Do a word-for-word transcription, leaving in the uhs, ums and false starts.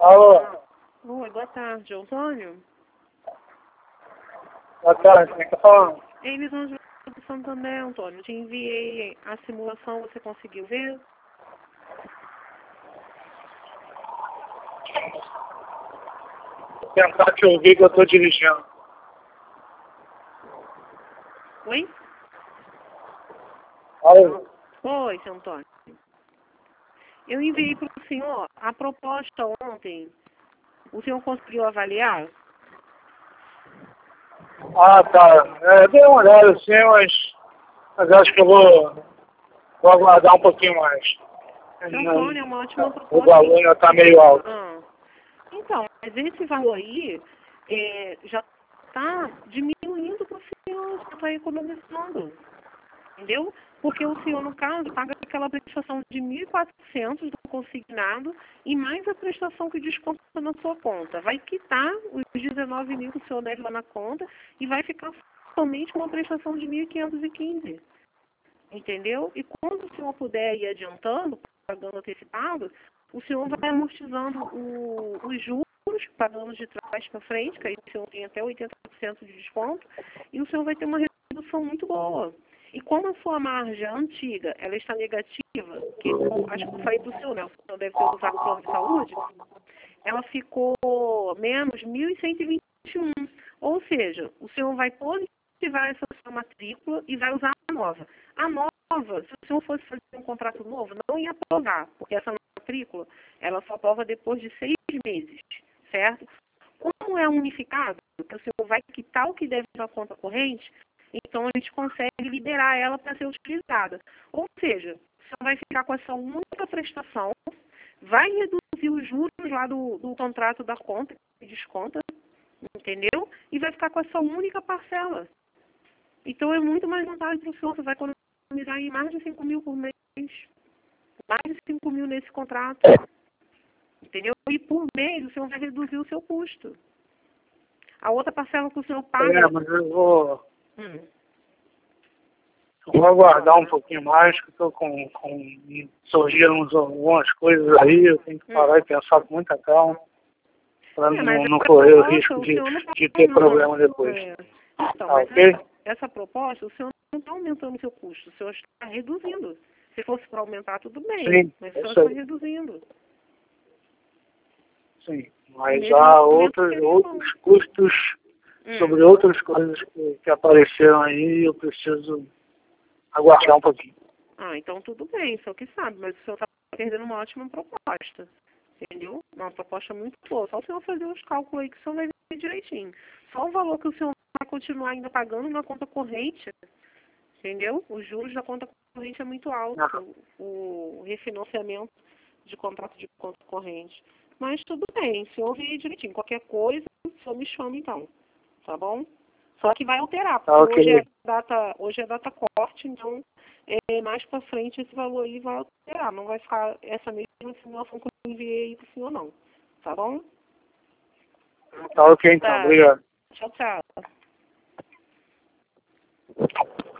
Alô, Oi, boa tarde, Antônio. boa tarde, quem tá falando? Ei, Lisângela do Santander, Antônio. Te enviei a simulação, você conseguiu ver? Vou tentar te ouvir que eu tô dirigindo. Oi? Alô, Oi, seu Antônio. Eu enviei para o senhor a proposta ontem. O senhor conseguiu avaliar? ah tá, é, dei uma olhada assim, mas, mas acho que eu vou, vou aguardar um pouquinho mais. Seu Antônio, é uma ótima O proposta. valor ainda tá meio alto. Ah, então, mas esse valor aí é, já está diminuindo para o senhor, já está economizando. Entendeu? Porque o senhor, no caso, paga aquela prestação de mil e quatrocentos do consignado e mais a prestação que desconta na sua conta. Vai quitar os dezenove mil que o senhor deve lá na conta e vai ficar somente com uma prestação de mil quinhentos e quinze. Entendeu? E quando o senhor puder ir adiantando, pagando antecipado, o senhor vai amortizando o, os juros, pagando de trás para frente, que aí o senhor tem até oitenta por cento de desconto, e o senhor vai ter uma redução muito boa. E como a sua margem antiga, ela está negativa, que eu acho que eu falei para o senhor, né? O senhor deve ter usado o plano de saúde, ela ficou menos mil cento e vinte e um. Ou seja, o senhor vai positivar essa sua matrícula e vai usar a nova. A nova, se o senhor fosse fazer um contrato novo, não ia aprovar, porque essa matrícula, ela só aprova depois de seis meses, certo? Como é unificado, que o senhor vai quitar o que deve na conta corrente, então a gente consegue liberar ela para ser utilizada. Ou seja, o senhor vai ficar com essa única prestação, vai reduzir os juros lá do, do contrato da conta, que desconta, entendeu? E vai ficar com essa única parcela. Então é muito mais vantagem para o senhor, você vai economizar em mais de cinco mil por mês. Mais de cinco mil nesse contrato. Entendeu? E por mês o senhor vai reduzir o seu custo. A outra parcela que o senhor paga... É, mas eu vou, Hum. eu vou aguardar um pouquinho mais, que eu tô com, com surgiram uns- algumas coisas aí, eu tenho que parar e pensar com muita calma, para É, mas não, não essa correr o proposta, risco o de, senhor não de pode ter não. problema depois. É. Então, Tá mas ok? essa, essa proposta, o senhor não está aumentando o seu custo, o senhor está reduzindo. Se fosse para aumentar, tudo bem, Sim, mas o eu senhor sei. está reduzindo. Sim, mas Mesmo há no momento outros, que ele outros custos Hum. sobre outras coisas que, que apareceram aí e eu preciso aguardar um pouquinho. Ah, então tudo bem, o senhor que sabe, mas o senhor está perdendo uma ótima proposta. Entendeu? Uma proposta muito boa. Só o senhor fazer os cálculos aí que o senhor vai ver direitinho. Só o valor que o senhor vai continuar ainda pagando na conta corrente, entendeu? Os juros da conta corrente é muito alto, Ah, o refinanciamento de contrato de conta corrente. Mas tudo bem, o senhor vê direitinho. Qualquer coisa, o senhor me chama então, tá bom? Só que vai alterar, porque tá hoje é ok. data, hoje é data corte, então é, mais para frente esse valor aí vai alterar. Não vai ficar essa mesma simulação que eu enviei aí pro senhor não. Tá bom? Tá ok então, Tá. obrigado. Tchau, tchau.